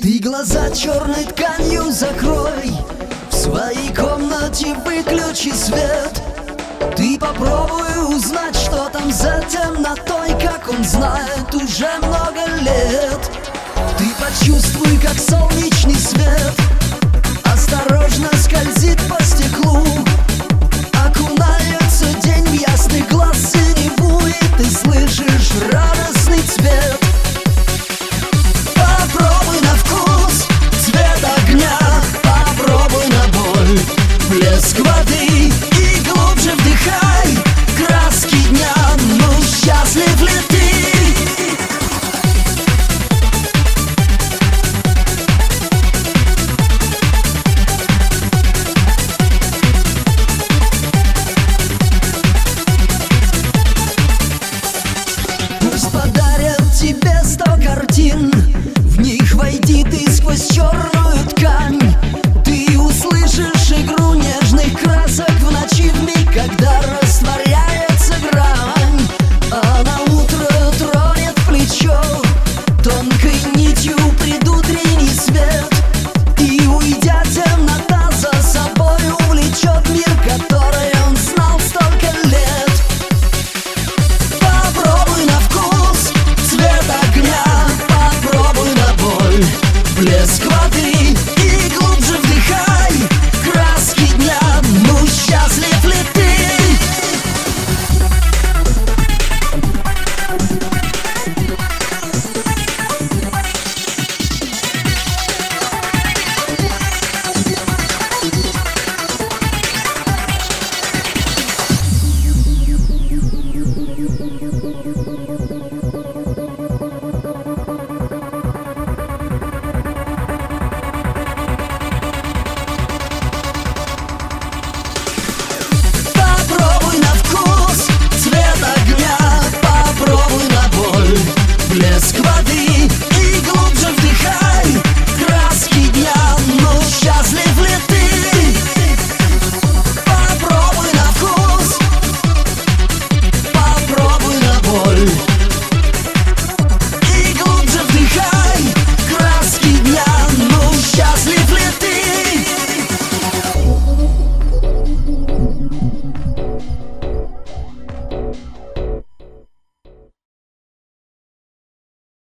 Ты глаза черной тканью закрой, в своей комнате выключи свет. Ты попробуй узнать, что там за темнотой, как он знает уже много лет. Ты почувствуй, как солнечный свет осторожно скользит по стеклу. Окунается день в ясный глаз синеву, и ты слышишь радостный цвет. Попробуй на вкус цвет огня, попробуй на боль блеск воды, и глубже вдыхай краски дня. Ну, счастлив ли ты? Пусть подарят тебе 100 картин, в них войди ты сквозь черную ткань. Ты услышишь игру нежных красок в ночи, в миг, когда растворяется грань. А на утро тронет плечо тонкой нитью предутренний свет, и, уйдя темнота, за собой увлечет мир, который он знал столько лет. Попробуй на вкус цвет огня, попробуй на боль блеск воды, и глубже вдыхай краски дня. Ну, счастлив ли ты? Попробуй на вкус цвет огня, попробуй на боль блеск воды, и глубже вдыхай краски дня. Ну, счастлив ли ты? Попробуй на вкус, попробуй на боль